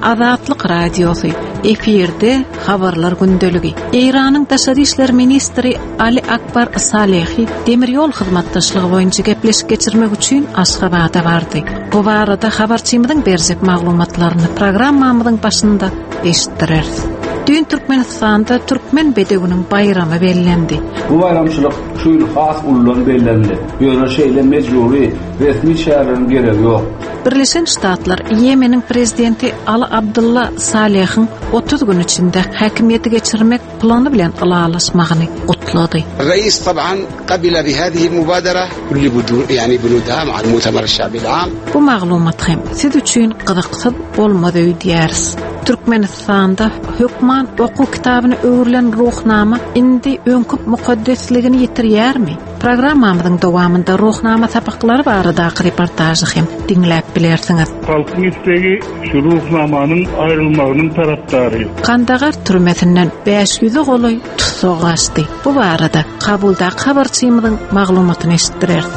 Azatlyk radiosu. Efirde habarlar gündölügi. İran'ın Daşary işler ministri Ali Akbar Salehi demiryol hyzmatdaşlygy boýunça gepleşip geçirmek üçin Aşgabatda bardy. Bu barada habarçymyzyň berjek maglumatlaryny programmamyzyň başynda eşitdireriz. Dün Türkmenistanda Türkmen bedewiniň bayramy bellendi. Bu bayramçylyk şu ýyl has ulan bellendi. Ýöne şeýle mejburi resmi şäherleriň geregi ýok. Birleşen Ştatlar Yemeniň prezidenti Ali Abdullah Salehiň 30 gün içinde hakimiyeti geçirmek planı bilen alalaşmagyny gutlady. الرئيس طبعا قبل بهذه المبادرة كل بنودها مع المؤتمر الشعبي العام. Bu maglumat hem siz üçin gyzyksyz bolmady diýäris. Türkmenistanda hükman oku kitabyny öwrilen ruhnama indi öňküp mukaddesligini ýitirýärmi? Programmamyzyň dowamında ruhnama sapaklary barada reportajy hem dinläp bilersiňiz. Halkyň istegi şu ruhnamanyň aýrylmagynyň tarapdary. Kandagar türmesinden 500 goloy tutsagasty. Bu barada kabulda habarçymyzyň maglumatyny eşitdireriz.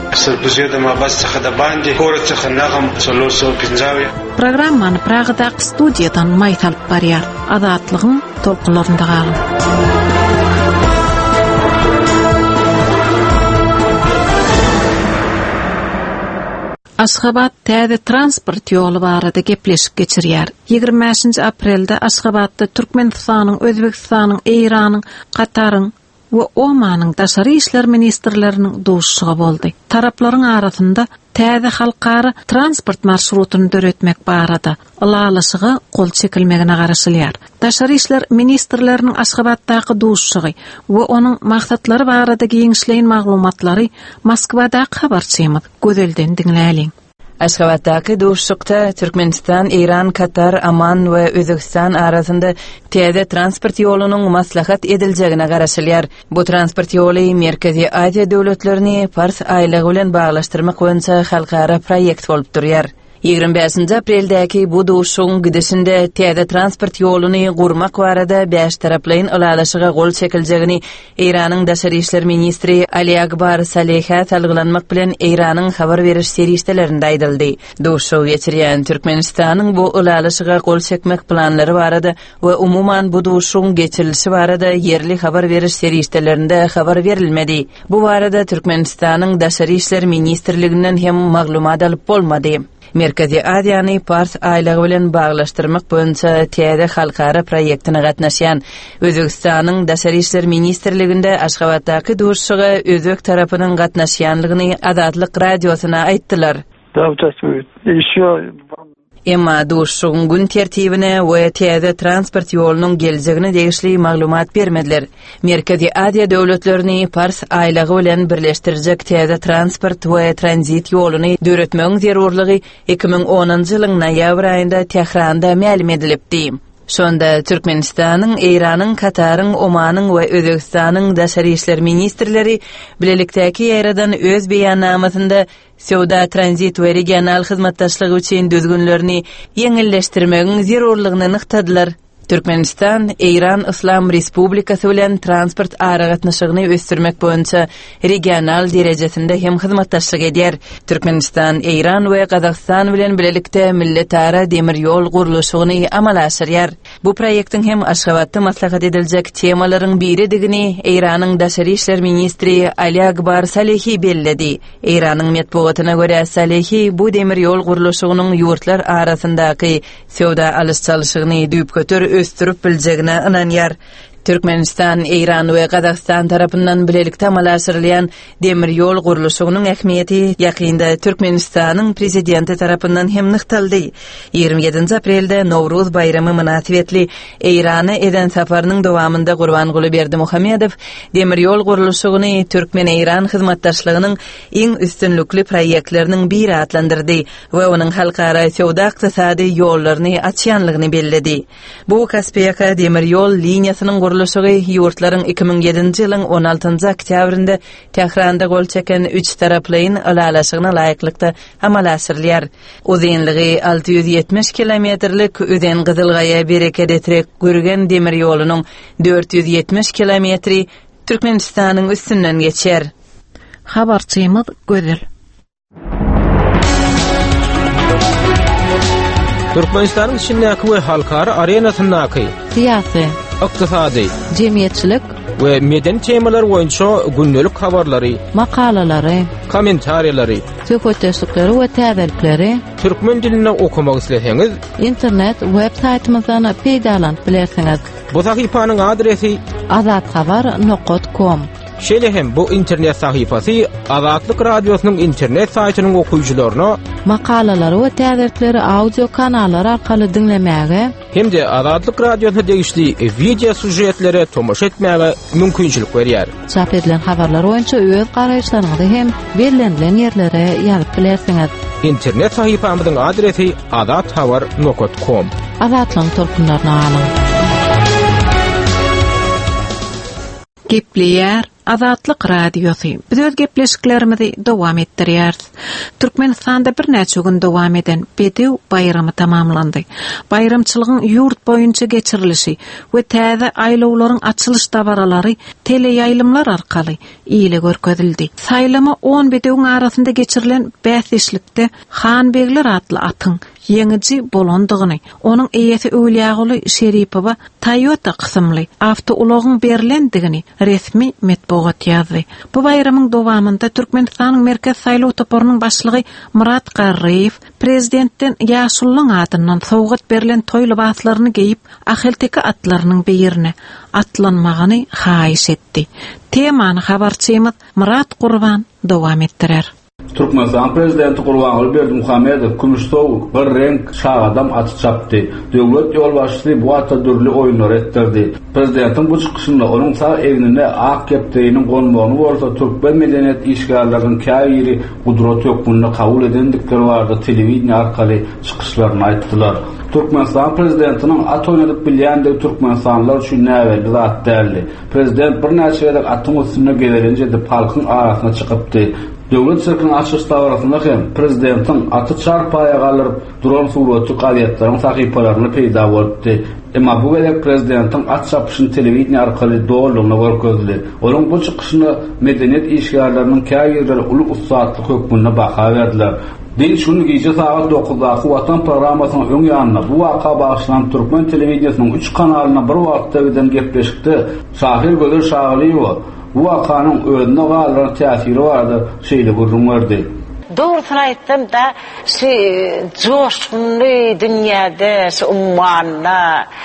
Programmany Pragda studiýadan maýtal barýar. Azatlygyň tolkunlarynda galyň. Aşgabat täze transport ýoly barada gepleşip geçirýär. 25 aprelde Aşgabatda Türkmenistanyň, Özbekistanyň, Eýranyň, Kataryň we Omanyň daşary işler ministrleriniň duşuşy boldy. Taraplaryň arasynda täze halkara transport marşrutyny döretmek barada alalaşyga kol çekilmegine garaşylýar. Daşary işler ministrleriniň Aşgabatdaky duşuşy we onuň maksatlary barada giňişleýän maglumatlary Moskwada habarçymyz gözelden dinläliň. Aşgabatdaky duşuşykda Türkmenistan, Iran, Katar, Aman we Özbekistan arasynda täze transport ýolunyň maslahat ediljegine garaşylýar. Bu transport ýoly Merkezi Aziýa döwletlerini Fars aýlygy bilen baglaşdyrmak boýunça halkara proýekt bolup durýar. 25 apreldäki bu duşuşyň gidişinde täze transport ýoluny gurmak barada 5 taraplaryň alalaşyga gol çekiljegini Iranyň daşary işler ministri Ali Akbar Salehi talglanmak bilen Iranyň habar beriş serişdelerinde aýdyldy. Duşuşy geçirýän Türkmenistanyň bu alalaşyga gol çekmek planlary barada we umuman bu duşuşyň geçirilişi barada yerli habar beriş serişdelerinde habar berilmedi. Bu barada Türkmenistanyň daşary işler ministrliginden hem maglumat alyp bolmady. Merkezi Aziýany Fars aýlygy bilen baglaşdyrmak boýunça täze halkara proýektine gatnaşýan Özbekistanyň daşary işler ministrliginde Aşgabatdaky duşuşyga özbek tarapynyň gatnaşýanlygyny Azatlyk radiosyna aýtdylar. Emma duşuşyň gün tertibine we täze transport ýolunyň geljegine degişli maglumat bermediler. Merkezi Aziýa döwletlerini Fars aýlygy bilen birleşdirjek täze transport we tranzit ýoluny döretmegiň zerurlygy 2010-njy ýylyň noýabr aýynda Tehranda ma'lum edilipdi. Şonda Türkmenistanyň, Eýranyň, Kataryň, Omanyň we Özbekistanyň daşary işler ministrleri bilelikdäki ýeradan öz beýannamasynda Sewda tranzit we regional hyzmatdaşlygy üçin düzgünlerini ýeňilleşdirmegiň zerurlygyny nyktadylar. Türkmenistan, Eýran Islam Respublikasy bilen transport aragatnaşygyny ösdürmek boýunça regional derejesinde hem hyzmatdaşlyk edýär. Türkmenistan, Eýran we Gazakystan bilen bilelikde milletara demir ýol gurulşygyny amala aşyrýar. Bu proýektiň hem Aşgabatda maslahat ediljek temalaryň biri digini Eýranyň daşary işler ministri Ali Akbar Salehi belledi. Eýranyň metbuatyna görä Salehi bu demir ýol gurulşygynyň ýurtlar arasyndaky sewda alysçalyşygyny düýüp götür östürüp biljegine inanýar. Türkmenistan, Eýran we Gazakystan tarapyndan bilelikde amalaşdyrylýan demir ýol gurulşygynyň ähmiýeti ýakynda Türkmenistanyň prezidenti tarapyndan hem nykdaldy. 27 aprelde Nowruz bayramy münasibetli Eýrana eden saparynyň dowamında Gurbanguly Berdimuhammedow demir ýol gurulşygyny Türkmen-Eýran hyzmatdaşlygynyň iň üstünlikli proýektleriniň biri atlandyrdy we onuň halkara sewda ykdysady ýollaryny açýanlygyny belledi. Bu Kaspiyaka demir ýol liniýasynyň gurulşygy ýurtlaryň 2007-nji ýylyň 16-njy oktýabrynda Tehranda gol çeken 3 taraplaryň alalaşygyna laýyklykda amala asyrylýar. Uzunlygy 670 kilometrlik Özen Gyzylgaýa bereket eterek görgen demir ýolunyň 470 kilometri Türkmenistanyň üstünden geçer. Habarçymyz Gözel. Türkmenistan'ın içindeki ve halkara arenasındaki siyasi, iqtisadi, cemiyetçilik ve medeni temalar boyunca günlük habarları, makalaları, komentariyaları, söhbetleşikleri ve täzelikleri Türkmen dilinde okumak isleseniz, internet web saytymyzdan peýdalanıp bilersiňiz. bu sahipanın adresi azatxabar.com. şeýle hem bu internet sahifasy Azatlyk Radiosynyň internet saytynyň okuyucularyna Makalalary we täzelikleri audio kanallar arkaly dinlemäge hem de Azatlyk Radiosyna degişli video sujetlere tomoş etmäge mümkinçilik berýär. çap edilen habarlar boýunça öz garaýşlaryňyzy hem berilen ýerlere ýazyp bilersiňiz. İnternet sahifamyzyň adresi azatxabar.com. Azatlyň torkunlaryna alyň. Gepleýär Azatlyk Radiosu. Biz öz gepleşiklerimizi dowam etdirýäris. Türkmenistanda bir näçe gün dowam eden Bedew bayramy tamamlandy. Bayramçylygyň ýurt boýunça geçirilişi we täze aýlawlaryň açylyş dabaralary teleýaýlymlar arkaly ýyly görkezildi. Saýlama 10 Bedewiň arasynda geçirilen bäsleşlikde Hanbegler atly atyň yeňici bolandygyny, onuň eýesi Öwliýagoly Şeripowa Toyota kysymly awtoulagyň berilendigini resmi matbuat ýazdy. Bu bayramyň dowamynda Türkmenistanyň merkez saýlaw toporunyň başlygy Murat Garriýew prezidentden ýaşullyň adyndan sowgat berilen toý libaslaryny giyip ahelteki atlarynyň beýerine atlanmagyny haýyş etdi. Temany habarçymyz Murat Gurban dowam etdirer. Türkmenistan prezidenti Gurbanguly Berdimuhammedow Kümüştow bir renk şagadam aty çapdy. Döwlet ýolbaşçysy bu ata dürli oýunlar etdirdi. Prezidentin bu çykyşynda onuň sağ egnine ak kepdeýiniň gonmagyny bolsa türkmen medeniýet işgärleriniň käýiri gudrat ýokmuny kabul edendikleri barada telewizion arkaly çykyşlaryny aýtdylar. Türkmenistan prezidentiniň at oýnadyp bilýändigi türkmenistanlar üçin näweldi zat däldi. Prezident bir näçe ýerde atyň üstüne gelerenje de halkyň arasyna çykypdy. Döwlet sirkiniň açyş dabarasynda hem prezidentin aty çarpaýa galyp duran surety gaýatlaryň sahypalaryny peýda bolupdy. Emma bu welek prezidentin at çapyşyny telewizion arkaly dowlugyna görkezdi. Onuň bu çykyşyny medeniýet işgärleriniň käýirleri uly ustadlyk hökmüne baha berdiler. Din şunu gece saat 9'da Watan programmasynyň öň ýanyna bu waka bagşlanan Türkmen telewizionynyň 3 kanalyna bir wagtda giden gepleşikde Şahir Gözer Şahyliýew bu wakanyň özüne galyr täsiri bardy, şeýle gurrunlardy. Doğrusunu aytdım da şu coşkunlu dünyada şu ummanla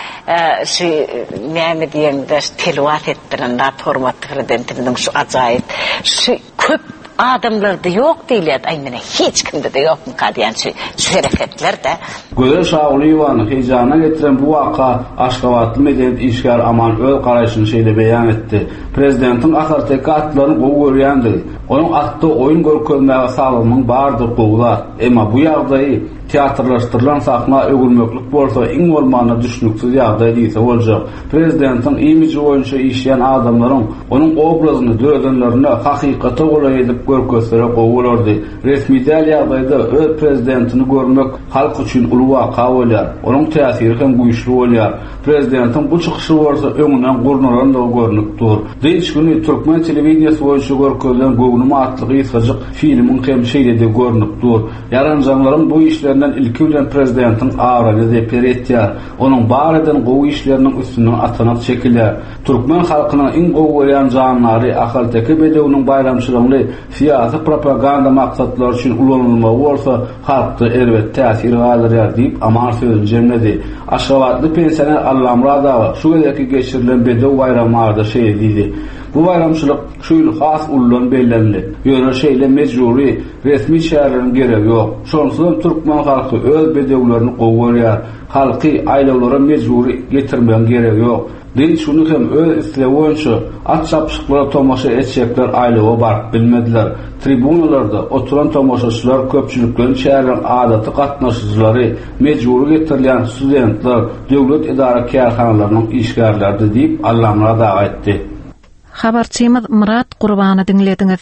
şu näme diýende telewat etdiren da hormatly prezidentimiň şu ajaýyp şu köp adamlarda yok diýilýär. Ay mene hiç kimde de yok kadýan şu hereketler de. Gözer Şahyliýew hejana getiren bu waka Aşgabatly medeniýet işgär aman öl garaýşyny şeýle beýan etdi. Prezidentin ahirteki atlaryny gowy görýändi. Onuň atdy oýun görkezmäge saglygyň bardyr gowlar. Emma bu ýagdaýy teatrlaşdyrylan sahna ögülmeklik bolsa iň bolmany düşnüksiz ýagdaý diýse boljak. Prezidentin imiji boýunça işleýän adamlaryň onuň obrazyny dörenlerine hakykata gola edip görkezlere gowulardy. Resmi däl ýagdaýda öz prezidentini görmek halk üçin uly waka bolýar. Onuň täsiri hem güýçli bolýar. Prezidentin bu çykyşy bolsa öňünden gurnaran da görnüp dur. Diýiş güni Türkmen telewizionyny boýunça görkezilen gowunum atlygy ýysaçyk filmiň hem şeýle görnüp dur. Ýaranjaglaryň bu işlerinden ilki bilen prezidentin ağrını zeper etýär. Onuň barada gowy işleriniň üstünden atanap çekilýär. Türkmen halkynyň iň gowy bolýan janlary ahaldaki Bedewniň bayramçylygyny siýasy propaganda maksatlary üçin ulanylmagy bolsa halkda elbetde täsiri galýar diýip amar sözüni jemledi. Aşgabatly pensioner Allam Radawa şu weleki geçirilen Bedew bayramlarında şeýle diýdi. Bu bayramçylyk şuýly has ulan bellenli. Ýöne şeýle mejburi resmi şäherleriň geregi ýok. Şonsuň türkmen halky öz bedewlerini gowurýar. Halky aýlawlara mejburi getirmän geregi ýok. Din şunu hem öz isleýänçe at çapşyklara tomaşa etjekler aýlawa baryp bilmediler. Tribunalarda oturan tomaşaçylar köpçüliklerin şäherleriň adaty gatnaşyjylary, mejburi getirilýän studentler, döwlet idara kärhanalarynyň işgärlerdi diýip Allamra da aýtdy. Habarçymyz Murat Gurbany dinlediňiz.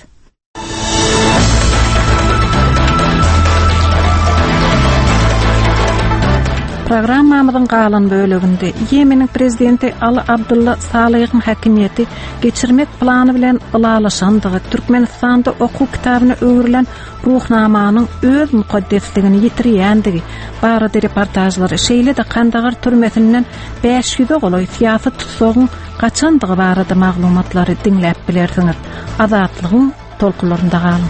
Programmamyzyň galan bölегinde Yemenin prezidenti Ali Abdullah Salih'in hakimiyeti geçirmek plany bilen ılalaşandygy, Türkmenistanda okuw kitabyna öwrilen ruhnamanyň öz mukaddesligini ýitirýändigi barada reportajlary şeýle-de Kandagar türmesinden 500 goloy siýasat tutsagyň gaçandygy barada maglumatlary dinläp bilersiňiz. Azatlygyň tolkunlarynda galyň.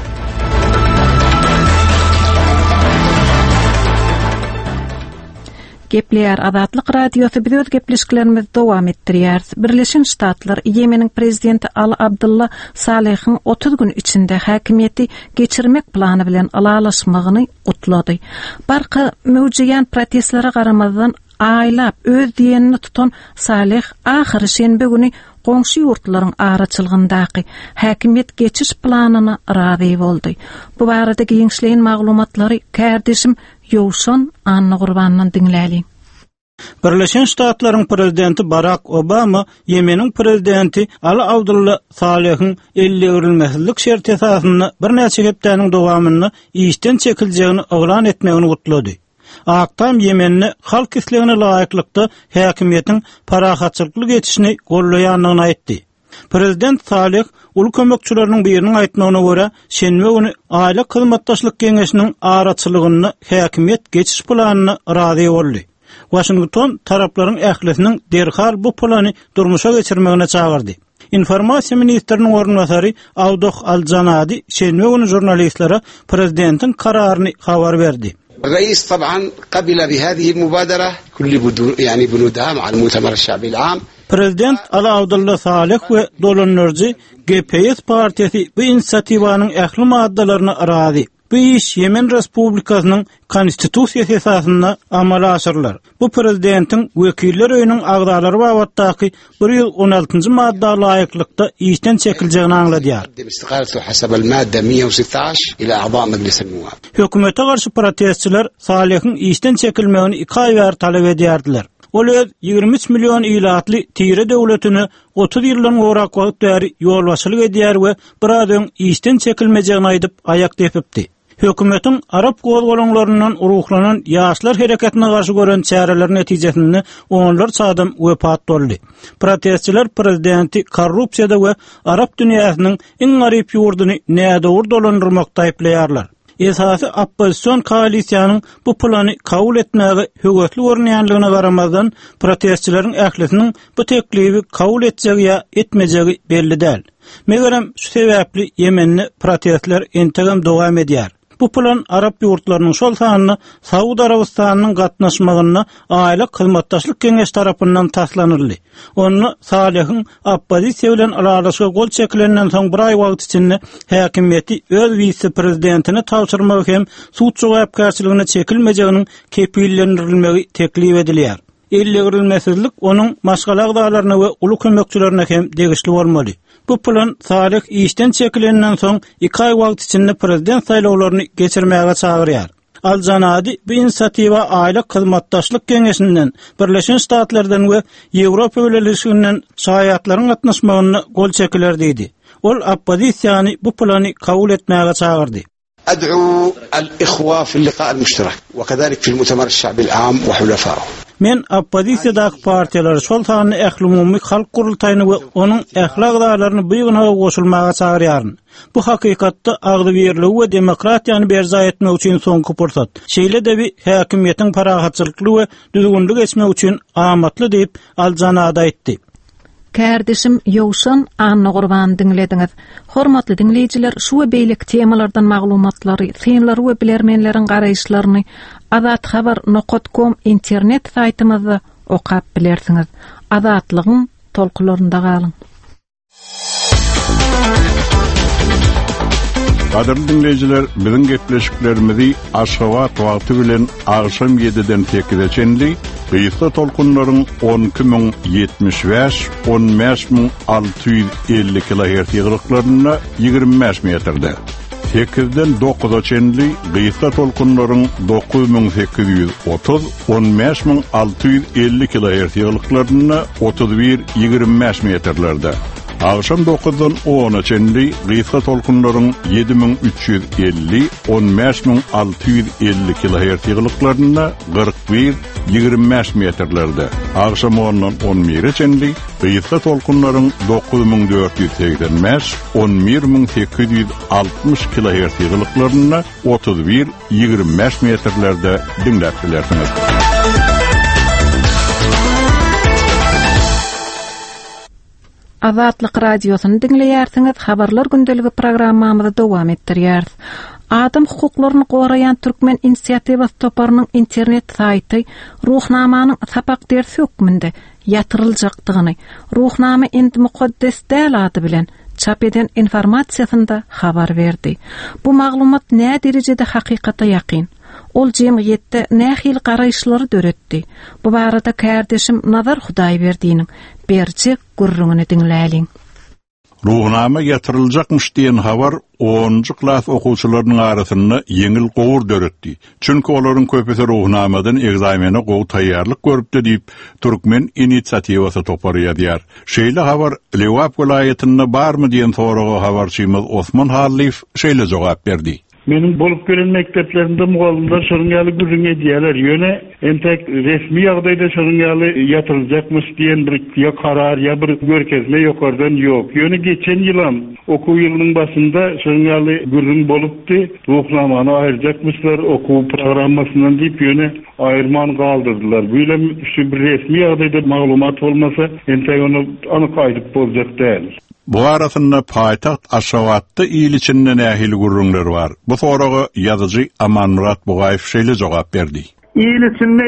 Gepler Azatlyk radiosu biz öz gepleşiklerimizi dowam etdirýär. Birleşen Ştatlar Yemenin prezidenti Ali Abdullah Salih'in 30 gün içinde hakimiyeti geçirmek plany bilen alalaşmagyny gutlady. Barka möwjüden protestlere garamazdan aýlap öz diýenini tutan Salih ahir şenbe güni goňşy ýurtlaryň araçylgyndaky hakimiyet geçiş planyna razy boldy. Bu barada giňişleýin maglumatlary kärdeşim Ýowşan Anna Gurbanyň dinläli. Birleşen Ştatlaryň prezidenti Barack Obama Yemenin prezidenti Ali Abdullah Salih'in elle örilmezlik şerti esasyny bir näçe hepdeniň dowamyny işden çekiljeğini oglan etmegini gutlady. Aktam Yemenni halk islegine laýyklykda häkimiyetiň parahatçylyk geçişini gollaýanyny aýtdy. Prezident Salih ulu kömekçileriniň biriniň aýtmagyna görä, şenbe güni aýla hyzmatdaşlyk geňeşiniň araçylygyny häkimiyet geçiş planyny razy boldy. Washington taraplaryň ählisiniň derhal bu plany durmuşa geçirmegine çagyrdy. Informasiýa ministriniň ornbasary Awdoh Al-Janadi şenbe güni jurnalistlere prezidentin kararyny habar berdi. الرئيس طبعا قبل بهذه المبادرة كل بنودها مع المؤتمر الشعبي العام. Prezident Ali Abdullah Salih we dolanlarjy GPS partiyasi bu inisiativanyň ähli maddalaryna razy. Bu iş Yemen Respublikasynyň konstitusiýasy esasyna amala aşyrlar. Bu prezidentiň wekiller öýüniň agdalary babatdaky 116-njy madda laýyklykda işden çekiljeğini aňladýar. استقالته حسب المادة 116 إلى أعضاء مجلس النواب. Hökümete garşy protestçiler Salih'in işden çekilmegini 2 ay ber talep edýärdiler. Ol 23 milyon ilatly tire döwletini 30 ýyldan gorak wagt bäri ýolbaşçylyk edýär we bir adam işden çekilmejegini aýdyp aýak tepipdi. Hökümetiň Arap gowgalaňlaryndan uruklanan ýaşlar hereketine garşy gören çäreler netijesinde onlar çadam wepat boldy. Protestçiler prezidenti korrupsiýada we Arap dünýäsiniň iň garyp ýurduny nädowur dolandyrmakda aýplaýarlar. Esasy opposision koalisiýanyň bu plany kabul etmäge höwetli görünýänligine garamazdan protestçileriň ählisiniň bu teklibi kabul etjegi ýa etmejegi belli däl. Megerem şu sebäpli Yemenni protestler entegem dowam edýär. Bu plan Arap ýurtlarynyň şol sanyny Saudi Arabistanyň gatnaşmagyna aýla hyzmatdaşlyk geňeş tarapyndan taslanyrly. Onu Salih'in oppozisiýa bilen aralaşyga gol çekilenden soň bir ay wagt içinde häkimiyeti öz vice-prezidentine tawşyrmak hem suç jogapkärçiligine çekilmejeginiň kepillendirilmegi teklip edilýär. Elle örilmezlik onuň maşgala agdalaryna we uly kömekçilerine hem degişli bolmaly. Bu plan Salih işden çekilenden soň 2 ay wagt içinde prezident saýlawlaryny geçirmäge çagyrýar. Al-Janadi bu inisiativa aýla hyzmatdaşlyk geňeşinden Birleşen Ştatlardan we Ýewropa Birleşiginden şaýatlaryň gatnaşmagyny gol çekiler diýdi. Ol oppozisiýany bu plany kabul etmäge çagyrdy. أدعو الإخوة في اللقاء المشترك وكذلك في المؤتمر الشعبي العام وحلفائه. Men oppozisiýadaky partiýalar şol sanyny ähli halk gurultaýyny we onuň ählakdalaryny bu ýygyna goşulmaga çagyrýaryn. Bu hakykatda agdy berili we demokratiýany berza etmek üçin soňky pursat. Şeýle-de bir häkimiyetiň parahatçylykly we düzgünlik etmek üçin amatly diýip Al-Janadi aýtdy. Kärdeşim Ýowşan Anna Gurbany dinlediňiz. Hormatly dinleýijiler, şu we beýlik temalardan maglumatlary, synlar we bilermenleriň garaýşlaryny azathabar.com internet saýtymyzda okap bilersiňiz. Azatlygyň tolkunlarynda galyň. Qadirli dinleyijiler, biziň gepleşiklerimizi Aşgabat wagty bilen agşam 7-den 8-e çenli Gysga tolkunlaryň 12075 15650 kHz ýygryklarynda 25 metrde. 8-den 9-a çenli Gysga tolkunlaryň 9830 15650 kHz ýygryklarynda 31-25 metrlerde. Akşam 9-dan 10-a çenli gysga tolkunlaryň 7350-15650 kHz ýygylyklaryna 41-25 metrlerde. Akşam 10-dan 11-e çenli gysga tolkunlaryň 9475-11860 kHz ýygylyklaryna 31-25 metrlerde dinläp bilersiňiz. Azatlyk radiosyny dinleýärsiňiz, habarlar gündeligi programmamyzy dowam etdirýär. Adam hukuklaryny goraýan Türkmen inisiýatiwasy toparynyň internet saýty ruhnamanyň sapak dersi hökmünde ýatyryljakdygyny, ruhnama endi mukaddes däl ady bilen çap eden informasiýasynda habar berdi. Bu maglumat nä derejede hakykata ýakyn? Ol jemgyýetde nähil garaýşlary döretdi. Bu barada kardeşim Nazar Hudaýberdiň berçi gurrungyny dinläliň. Ruhnama ýatyryljakmyş diýen habar 10-njy klas okuwçylarynyň arasynda ýeňil gowur döretdi. Çünki olaryň köpüsi ruhnamadan egzamene gowy taýýarlyk görüpdi diýip Türkmen inisiýatiwasy toparýar. Şeýle habar Lewap welaýetinde barmy diýen soraga habarçymyz Osman Halif şeýle jogap berdi. Benim bolup gelen mekteplerimde mugallimler şonun ýaly gürrüň edýärler. Ýöne entek resmi ýagdaýda şonun ýaly ýatyryljakmyş diýen bir ýa karar ýa bir görkezme ýokardan ýok. Ýöne geçen ýylam okuw ýylynyň başynda şonun ýaly gürrüň bolupdy. Ruhnamany aýyrjakmyşlar okuw programmasynyň diýip ýöne aýyrman galdyrdylar. Böyle şu bir resmi ýagdaýda maglumat bolmasa entek onu anyk boljak däl. Bu arasynda paýtaxt Aşgabatda ýyl içinde nähili gurrunlar bar. Bu soraga ýazyjy Amanmurat Bugaýew şeýle jogap berdi. Ýyl içinde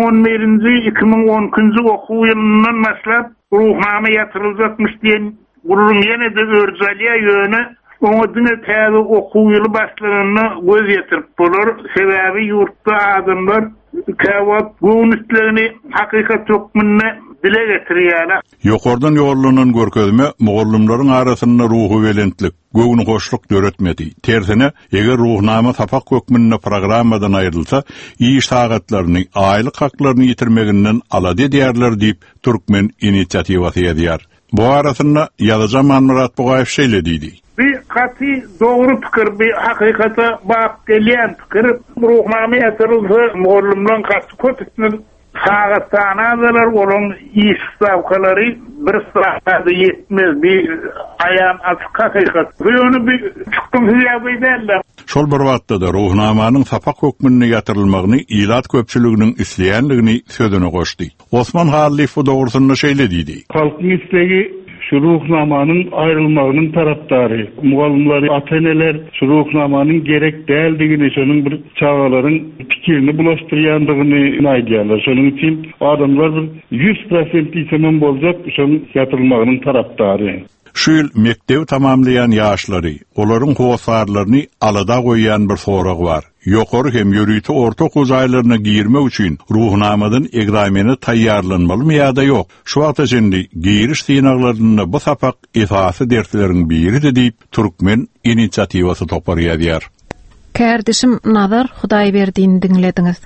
2011-2010 okuw ýylynyň maslap ruhnama ýatyryljakmyş diýen gurrun ýene-de örjelýär ýöne oňa diňe täze okuw ýyly başlanyny göz ýetirip bolar. Sebäbi ýurtda adamlar käwap goňuslerini hakykat hökmünde dile getirýärler. Ýokardan ýollanan görkezme mugallimlaryň arasynda ruhy welentlik, göwüni hoşluk döretmedi. Tersine, eger ruhnama sapak hökmünde programmadan aýrylsa, iş tagatlaryny, aýlyk haklaryny ýitirmeginden alady edýärler diýip Türkmen inisiýatiwasy ýazýar. Bu arasynda ýazyjy Amanmurat Bugaýew şeýle diýdi. Bir katy dogry pikir, bir hakykata bap gelýän pikir, ruhnama ýatyrylsa, mugallimlaryň gaty köpüsini Sağıtanalar olan iş savkaları bir sırada yetmez, bir ayağın açık hakikat. Bunu bir çıktım hüyabı derler. Şol bir wagtda da ruhnamanyň sapak hökmüne ýatyrylmagyny ilat köpçüliginiň isleýänligini sözüne goşdy. Osman Halif bu dogrusynda şeýle diýdi. Halkyň istegi şu ruhnamanyň aýrylmagynyň tarapdary. Mugallimleri, ata-eneler şu ruhnamanyň gerek däldigini, şonuň bir çağalaryň pikirini bulaşdyrýandygyny aýdýarlar. Şonuň üçin adamlar 100% ýetimem boljak şonuň ýatyrylmagynyň tarapdary. Şu ýyl mektep tamamlayan ýaşlary, olaryň howsarlaryny alada goýan bir sorag bar. Ýokary hem ýörüýti orta okuw jaýlaryna girmek üçin ruhnamadan egzamene taýýarlanmalymy ýa-da ýok. Şu wagta jendi giriş synaglaryna bu sapak esasy dersleriň biri diýip Türkmen inisiýatiwasy toparýar. Kardeşim Nazar Hudaýberdiň dinlediňiz.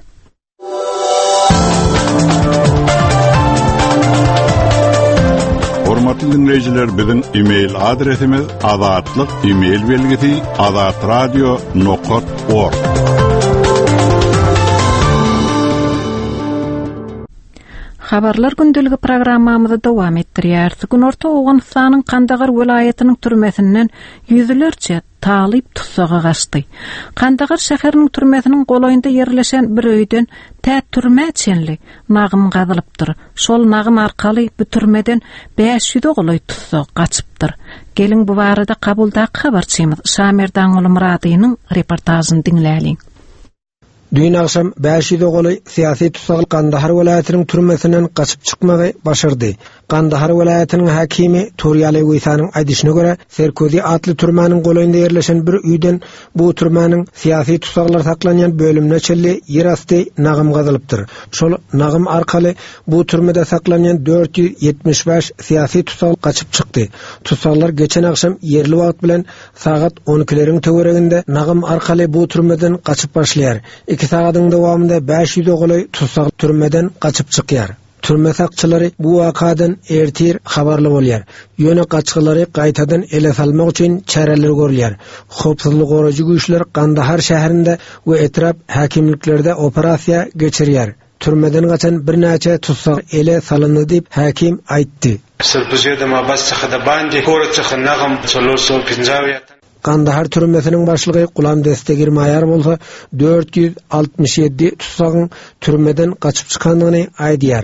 Hormatly dinleyijiler, biziň e-mail adresimiz azatlyk e-mail belgisi azatradio.org. Habarlar gündeligi programmamyzy dowam etdirýär. Gün orta Owganystanyň Kandagar welaýatynyň türmesinden ýüzlerçe talyp tutsaga gaçdy. Kandagar şäheriniň türmesiniň golaýynda ýerleşen bir öýden tä türme çenli nagym gazylypdyr. Şol nagym arkaly bu türmeden 500 golaý tutsag gaçypdyr. Gelin bu barada kabulda habarçymyz Şamerdan oly Muradynyň reportajyny dinläliň. Dün akşam 500 golaý siyasi tutsagly Kandahar welaýatynyň türmesinden gaçyp çykmagy başardy. Kandahar welaýatynyň hakimi Turýaly Güýsanyň aýdyşyna görä, Serközi atly türmäniň golaýynda ýerleşen bir üýden bu türmäniň siyasi tutsaglar saklanýan bölümine çelli ýerasty nagym gazylypdyr. Şol nagym arkaly bu türmede saklanýan 475 siyasi tutsag gaçyp çykdy. Tutsaglar geçen akşam yerli wagt bilen saat 12:00 töwereginde nagym arkaly bu türmeden gaçyp başlaýar. 2 sagatyň dowamında 500 golaý tutsag türmeden gaçyp çykýar. türme sakçylary bu wakadan ertir habarly bolýar. Ýöne gaçgylary gaýtadan ele salmak üçin çäreler görülýär. Howpsuzlyk goraýjy güýçler Kandahar şäherinde we etrap hakimliklerde operasiýa geçirýär. Türmeden gaçan bir näçe tutsak ele salındy diýip hakim aýtdy. Kandahar türmesinin başlygy Gulam Destegir Mayar bolsa 467 tutsagyň türmeden gaçyp çykandygyny aýdýar.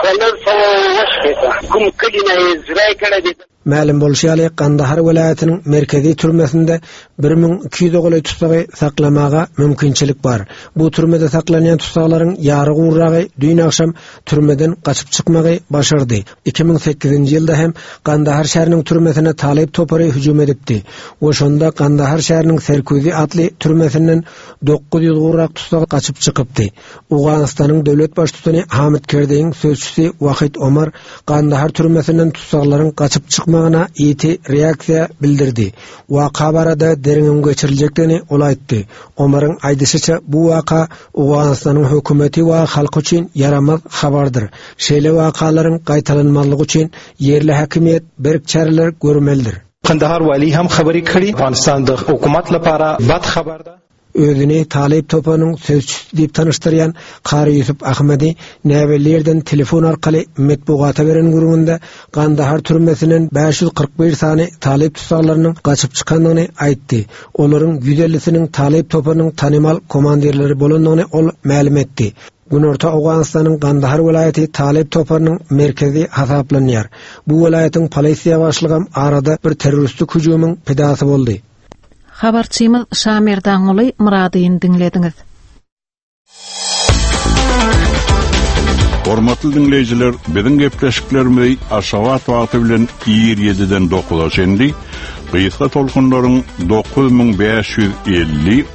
Ma'lum bolşaly Kandahar welaýatynyň merkezi türmesinde 1200 goly tutsagy saklamaga mümkinçilik bar. Bu türmede saklanýan tutsaklaryň ýary gurragy dün akşam türmeden gaçyp çykmagy başardy. 2008-nji ýylda hem Kandahar şäheriniň türmesine Talip topary hüjüm edipdi. Oşonda Kandahar şäheriniň Serkuzi atly türmesinden 900 gurrak tutsak gaçyp çykypdy. Awganistanyň döwlet başçysy Hamid Kerdeýiň sözçüsi Wahid Omar Kandahar türmesinden tutsaklaryň gaçyp çykmagyna ýeti reaksiýa bildirdi. Waka barada deriňe geçiriljekdigini ol aýtdy. Omaryň aýdysynça bu waka Awganistanyň hökümeti we halky üçin yaramaz habardyr. Şeýle wakalaryň gaýtalanmalygy üçin yerli hakimiýet berk çäreler görmelidir. Kandahar wali hem habary kary Awganistanyň hökümet lapara bad habarda özüni Talip Topanyň sözçüsü diýip tanıştyrýan Qari Yusuf Ahmedi näwelerden telefon arkaly metbuata beren gurumunda Kandahar türmesinden 541 sany Talip tutsaklarynyň gaçyp çykandygyny aýtdy. Olaryň 150-siniň Talip Topanyň tanymal komandirleri bolandygyny ol ma'lum etdi. Günorta Awganistanyň Kandahar welaýaty Talip Topanyň merkezi hasaplanýar. Bu welaýatyň polisiýa başlygy arada bir terroristlik hüjümüň pedasy boldy. Habarçymyz Şamir Daňuly Muradyny dinlediňiz. Hormatly dinleýijiler, biziň gepleşiklerimiz Aşgabat wagty bilen 27-den 9-a çenli. Gysga tolkunlaryň 9550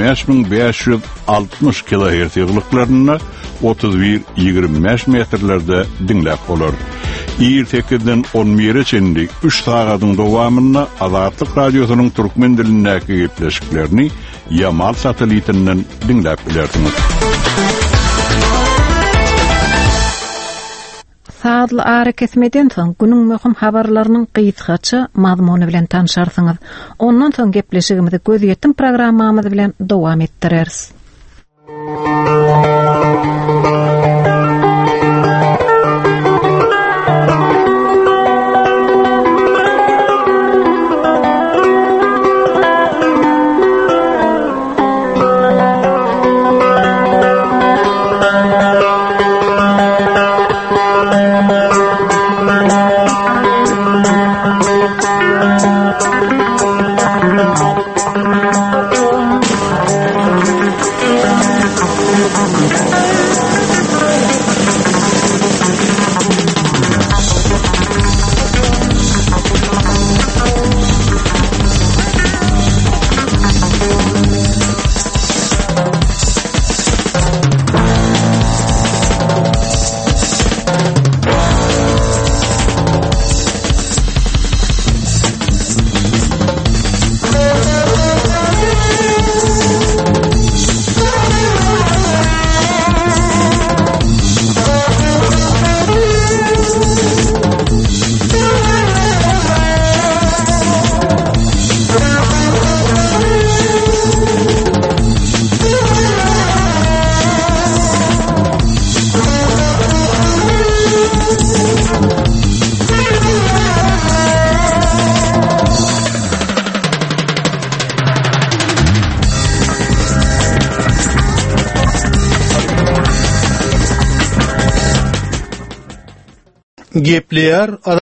15560 kHz ýygylyklaryna 31-25 metrlerde dinläp bolar. 28-den 11-e çenli 3 sagatyň dowamyna Azatlyk radiosynyň türkmen dilindäki gepleşiklerini Yamal satelitinden dinläp bilersiňiz. Saatly ara kesmeden soň günüň möhüm habarlarynyň gysgaça mazmuny bilen tanşarsyňyz. Ondan soň gepleşigimizi gözýetdim programmamyz bilen dowam etdireriz. Gepleýär